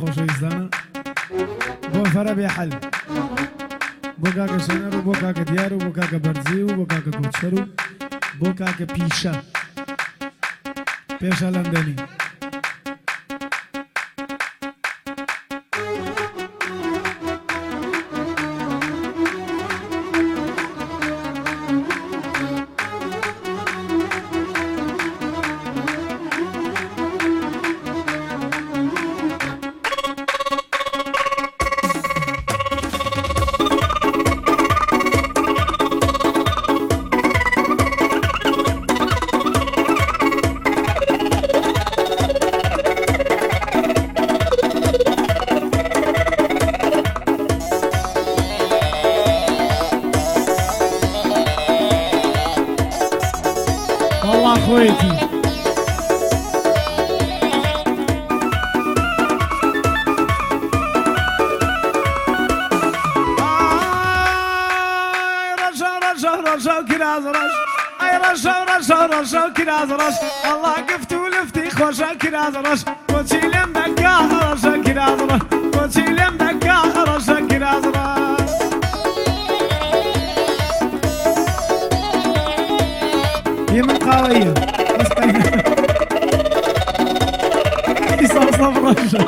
خۆشەویستانە بۆ فەرە بێ حەل بۆ کاکە شەنەر و بۆ کاکە دیار و بۆ کاکە بەرزی و بۆ کاکە کۆچەر و بۆ کاکە پیشە پێشە لەندەنی خويتي رجا كراز رش اي رجا كراز رش الله قفتو لفتي خوشا كراز رش وتي لم بكا رجا كراز رش وتي لم بكا رجا كراز رش هي من قوية بس يصف رجا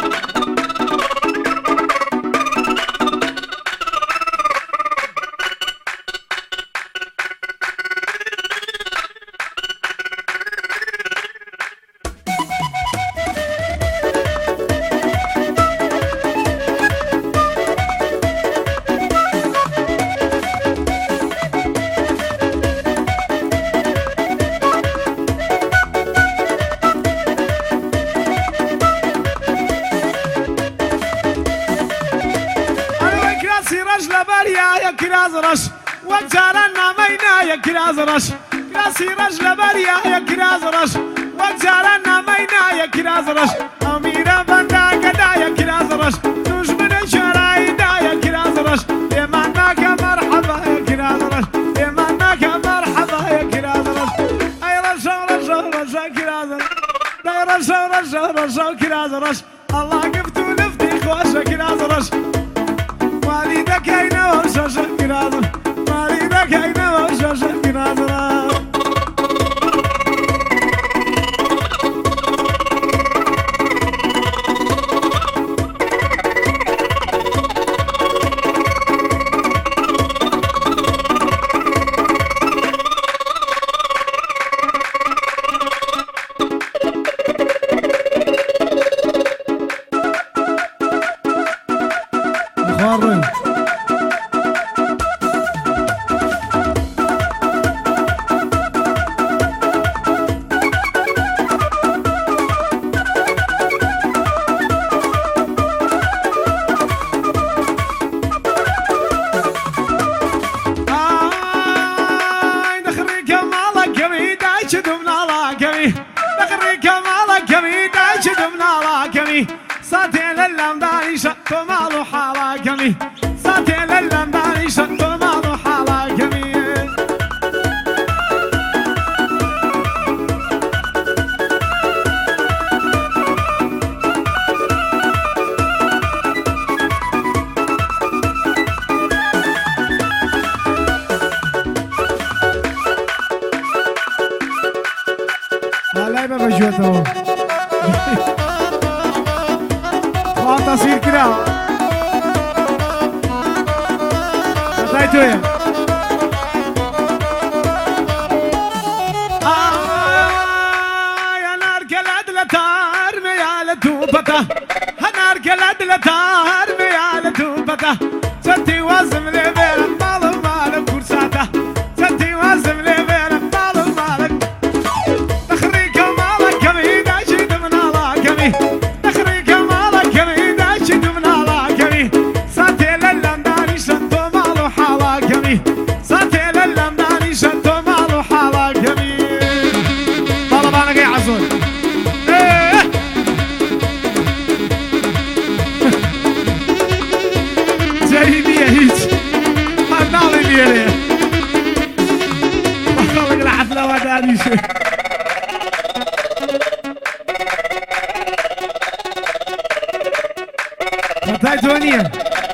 يا كراز رش وجارنا مينا يا كراز رش كراسي رجل بريا يا كراز رش وجارنا مينا يا كراز رش أميرة بندا كدا يا كراز رش دشمن شراي دا يا كراز رش يمناك مرحبا يا كراز رش يمناك مرحبا يا كراز رش أي رجا كراز رش كراز رش الله قفتو لفتي خوشة كراز رش والدك أين وشاشة كرازر والدك أين وشاشة كرازر خارن صاتي للمداني شتو مالو حالا كمي صاتي للمداني شتو مالو حالا كمي هلا بابا جوتو تصير كده نتايتو يا نار كلاد لتار ميال توبته نار كلاد لتار ميال توبته ستي وزم لبير مالو مالك كرساته ستي وزم لبير مالو مالك تخريك مالك كمي داشي من الله كمي تايتونية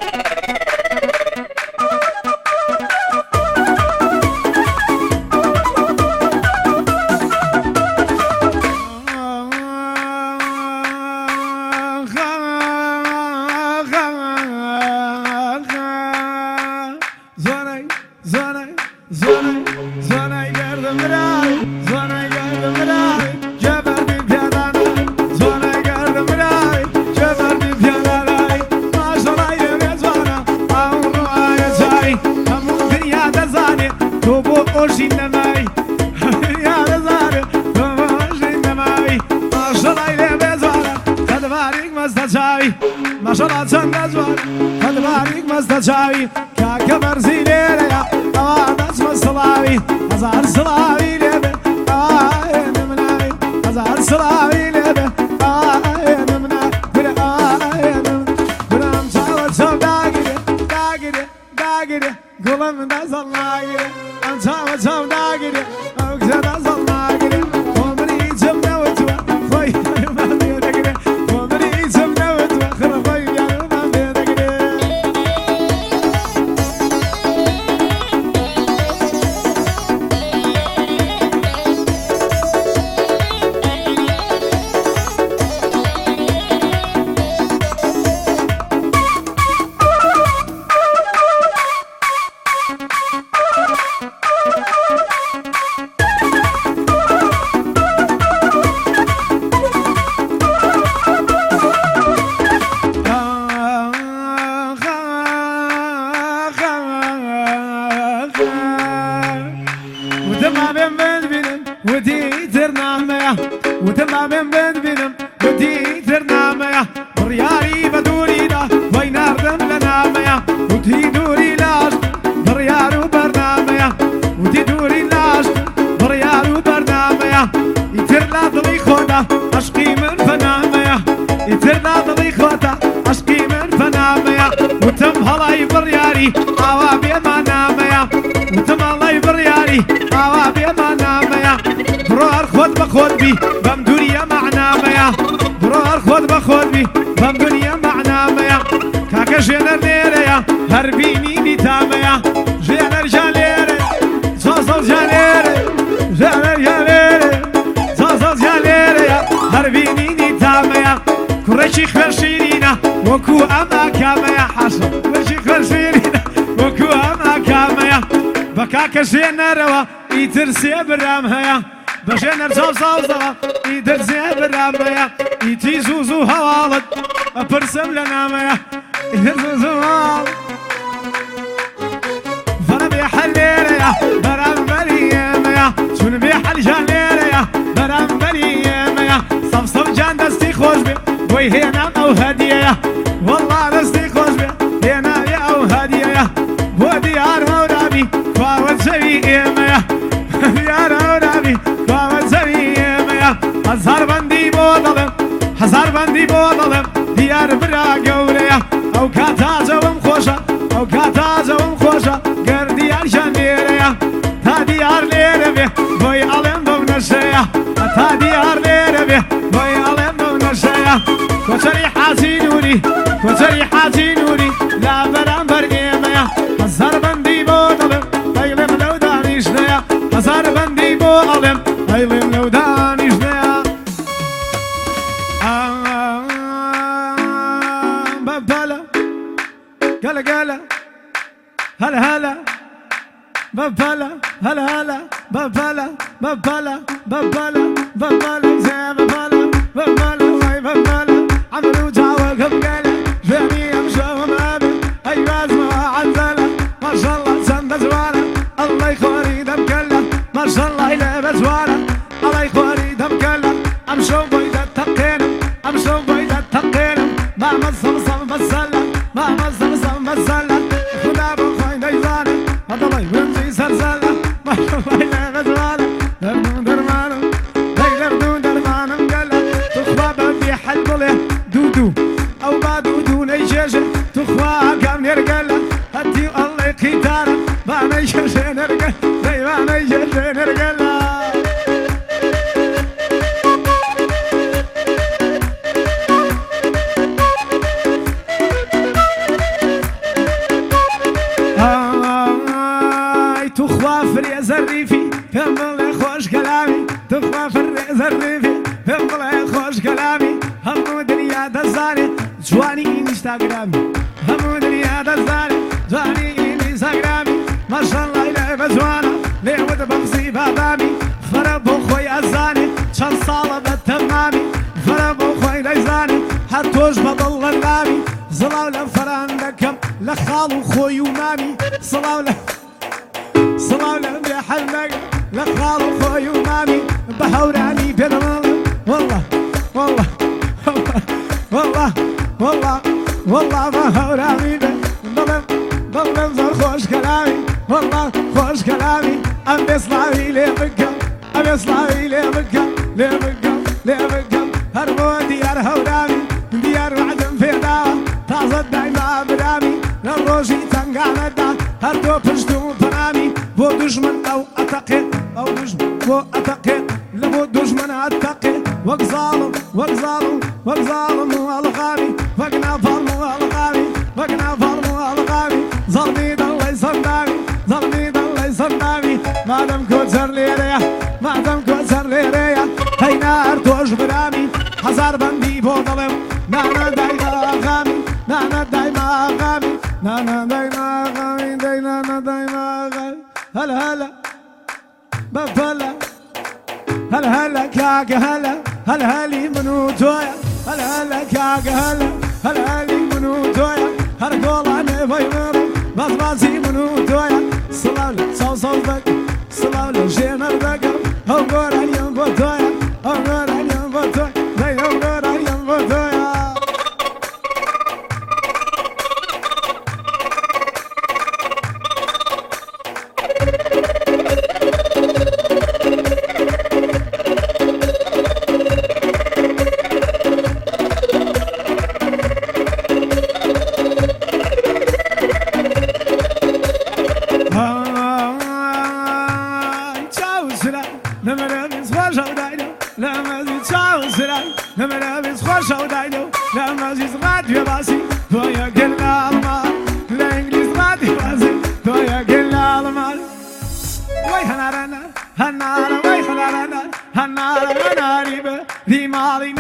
ما شاء الله چند زوار خد باریک مستچاوی که برزی لیریا آواز مستلاوی هزار سلاوی لیبه آه نمناوی هزار سلاوی لیبه آه نمنا بره آه نمنا برام چاو چاو داگیره داگیره داگیره گلم دزل ناگیره ام چاو چاو داگیره اوگزه دزل ناگیره عمری چم نوتوا خوی من دیگه عمری چم نوتوا خرا خوی وتمام بنبنم ودي ترناميا برياري بدوري دا ويناردم لناميا ودي دوري لاش بريارو برناميا ودي دوري لاش بريارو برناميا يترلا ضلي خودا عشقي من فناميا يترلا ضلي خودا عشقي من فناميا وتم هلاي برياري عوابي ما ناميا وتم هلاي برياري عوابي ما ناميا برار خود بخود بي بم دنيا معنا ميا برار خود بخود بي بم دنيا معنا ميا كاكا جينر ليريا هربيني بيتاميا جينر جاليري زازل جاليري جينر جاليري زازل جاليري هربيني بيتاميا كرشي خرشيرينا وكو اما كاميا حسن كرشي خرشيرينا وكو اما كاميا بكاكا جينر ويترسي برامهيا بجنر زوزوزا يدرزي براميا يتيزوزو هوالد برسم لنا ميا يدرزو هوالد فانا بيحل ليريا برام بلي ميا شون بيحل جان ليريا برام بلي ميا صف جان دستي خوش بي وي هنا او هدية والله دستي خوش بي هنا يا او هدية وديار مورابي فاوت سوي ميا ديار مورابي هزار بندي بوضلم هزار بندي بوضلم ديار برا قوريا او كاتا زوم خوشا او كاتا زوم خوشا قر ديار جانيريا تا ديار ليربي بوي علم بونشيا تا ديار ليربي بوي علم بونشيا كوتري حاتينوري كوتري حاتينوري لا برام برقيميا هزار بندي بوضلم ايلم لو دانيشنيا هزار بندي بوضلم ايلم لو دانيشنيا قلا هلا هلا ببلا هلا هلا ببلا ببلا ببلا ببلا زي ببلا ببلا وي ببلا عمرو جاوك بقلا جميع مشاو مابل ايوه اسمها عزلة ما شاء الله سند زوالة الله يخوري دم كلا ما شاء الله يلبس والا الله يخوري دم كلا امشو بيدا تقينا امشو بيدا تقينا ما مصر صم بسلا ما مصر صم بسلا خدا بخاين ديزاني هذا ما يمشي سلسلة ما شاء الله يلبس والا دردون درمانو دردون درمانو قلا تخبى في حل له دودو او بادودو نيشيشه تخبى كم يرقلا هدي الله يقيتانا ما نيشيشه نرقل زي ما نيشيشه نرقلا دەزانێ جوانی ئینستاگرامی هەموو دنیا دەزانێ جوانی ئینستاگرامی ماشەڵڵا لێ بە جوانە لێوت بەقزی بادامی فەرە بۆ خۆی ئەزانێ چەند ساڵە بە تەمامی فەرە بۆ خۆی دەیزانێ هەر تۆش بەدڵ لە نامی سڵاو لە فەران دەکەم لە خاڵ و خۆی و مامی سڵاو لە بێحەلمەگە لە خاڵ و خۆی و مامی بە هەورانی پێدەماڵم والله والله والله والله والله بە هەورانی بێ بەڵێم زۆر خۆش کەلامی والله خۆش کەلامی ئەم بێسڵاوی لێ بکەم ئەم بێسڵاوی لێ بکەم لێ بکەم لێ بکەم هەر بۆ دیار هەورانی دیار وعدم پێداوە تازە دایما برامی لە ڕۆژی تەنگانەدا هەر تۆ پشت و پەنامی بۆ دوژمن ئەو ئەتەقێ ئەو دوژمن بۆ ئەتەقێ لە بۆ دوژمن ئەتەقێ وەک زاڵم وەک زاڵم وەک زاڵم و ئەڵغامی وەک نافاڵم و ئەڵغامی وەک نافاڵم و ئەڵغامی زەڵمی دەڵی سەردامی زەڵمی دەڵی سەردامی مادەم کۆچەر لێرەیە مادەم کۆچەر لێرەیە هەینا هەر تۆش برامی هەزار بەندی بۆ دەڵێم نانە دایما ئاغامی نانە دایما ئاغامی نانە دایما ئاغامی دەی نانە دایما ئاغامی هەلا هەلا بەفەلا هەلا هەلا کاکە هەلا هەلا هەلی من و تۆیە هەلا هەلا کاکە هەلا هەلا هەلی من و تۆیە هەر گۆڵانێ بەی من بەزبازی من و تۆیە سڵاو لە ساوساو دەکەم سڵاو لە ژێنەر دەکەم ئەو گۆرانیان بۆ تۆیە ئەو گۆرانیان بۆ تۆیە دەی ئەو گۆرانیان بۆ تۆیە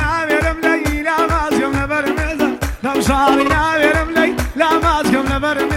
Shawty, now I'm late, la mazgum, never